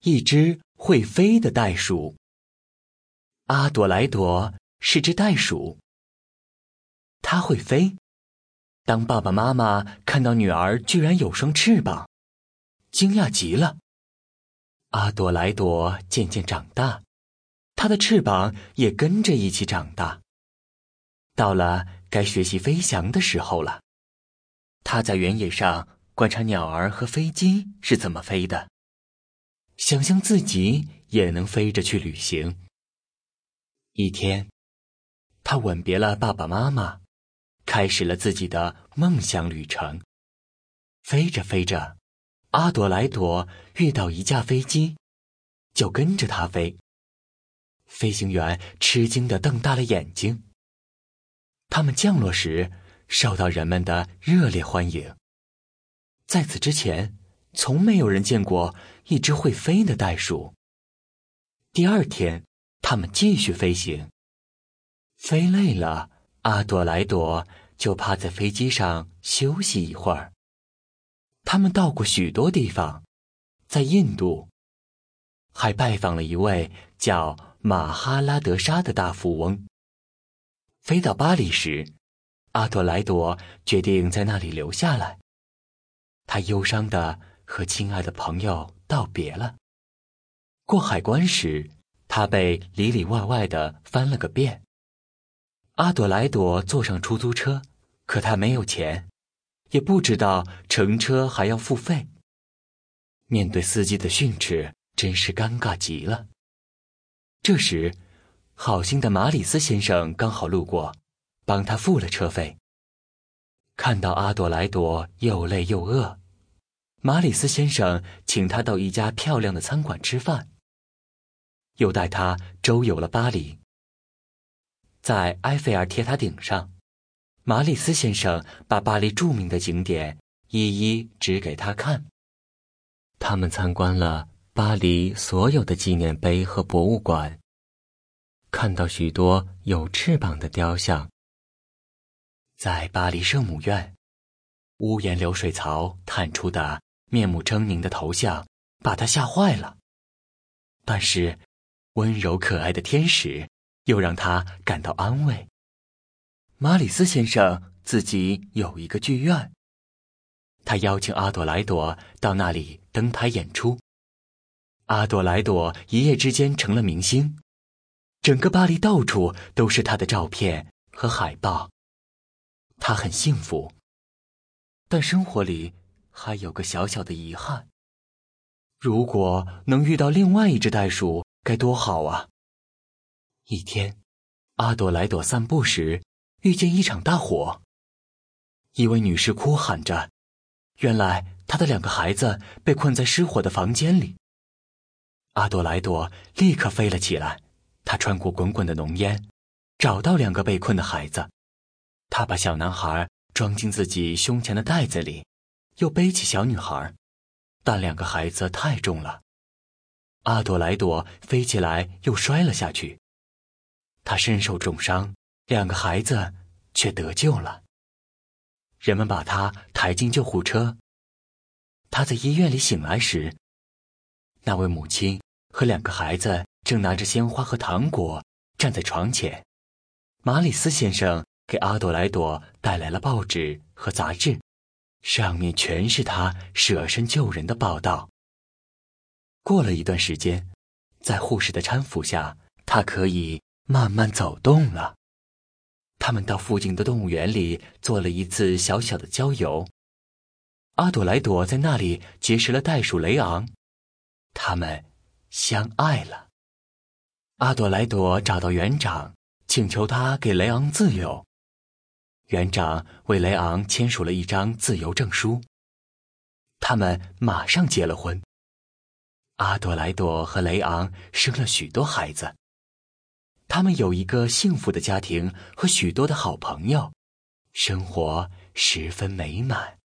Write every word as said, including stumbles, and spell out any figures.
一只会飞的袋鼠。阿朵莱朵是只袋鼠，它会飞。当爸爸妈妈看到女儿居然有双翅膀，惊讶极了。阿朵莱朵渐渐长大，她的翅膀也跟着一起长大。到了该学习飞翔的时候了，她在原野上观察鸟儿和飞机是怎么飞的，想象自己也能飞着去旅行。一天，她吻别了爸爸妈妈，开始了自己的梦想旅程。飞着飞着，阿朵莱朵遇到一架飞机，就跟着它飞。飞行员吃惊地瞪大了眼睛。他们降落时，受到人们的热烈欢迎。在此之前，从没有人见过一只会飞的袋鼠。第二天，他们继续飞行。飞累了，阿朵莱朵就趴在飞机上休息一会儿。他们到过许多地方，在印度，还拜访了一位叫马哈拉德沙的大富翁。飞到巴黎时，阿朵莱朵决定在那里留下来。他忧伤地和亲爱的朋友道别了。过海关时，他被里里外外地翻了个遍。阿朵莱朵坐上出租车，可他没有钱，也不知道乘车还要付费。面对司机的训斥，真是尴尬极了。这时，好心的马里斯先生刚好路过，帮他付了车费。看到阿朵莱朵又累又饿，马里斯先生请他到一家漂亮的餐馆吃饭，又带他周游了巴黎。在埃菲尔铁塔顶上，马里斯先生把巴黎著名的景点一一指给他看。他们参观了巴黎所有的纪念碑和博物馆，看到许多有翅膀的雕像。在巴黎圣母院，屋檐流水槽探出的面目狰狞的头像把他吓坏了，但是温柔可爱的天使又让他感到安慰。马里斯先生自己有一个剧院，他邀请阿朵莱朵到那里登台演出。阿朵莱朵一夜之间成了明星，整个巴黎到处都是他的照片和海报。他很幸福，但生活里还有个小小的遗憾。如果能遇到另外一只袋鼠，该多好啊！一天，阿朵莱朵散步时遇见一场大火。一位女士哭喊着，原来她的两个孩子被困在失火的房间里。阿朵莱朵立刻飞了起来，她穿过滚滚的浓烟，找到两个被困的孩子。她把小男孩装进自己胸前的袋子里，又背起小女孩，但两个孩子太重了。阿朵莱朵飞起来又摔了下去，她身受重伤，两个孩子却得救了。人们把她抬进救护车。她在医院里醒来时，那位母亲和两个孩子正拿着鲜花和糖果站在床前。马里斯先生给阿朵莱朵带来了报纸和杂志，上面全是他舍身救人的报道。过了一段时间，在护士的搀扶下，他可以慢慢走动了。他们到附近的动物园里做了一次小小的郊游。阿朵莱朵在那里结识了袋鼠雷昂，他们相爱了。阿朵莱朵找到园长，请求他给雷昂自由。园长为雷昂签署了一张自由证书，他们马上结了婚。阿朵莱朵和雷昂生了许多孩子，他们有一个幸福的家庭和许多的好朋友，生活十分美满。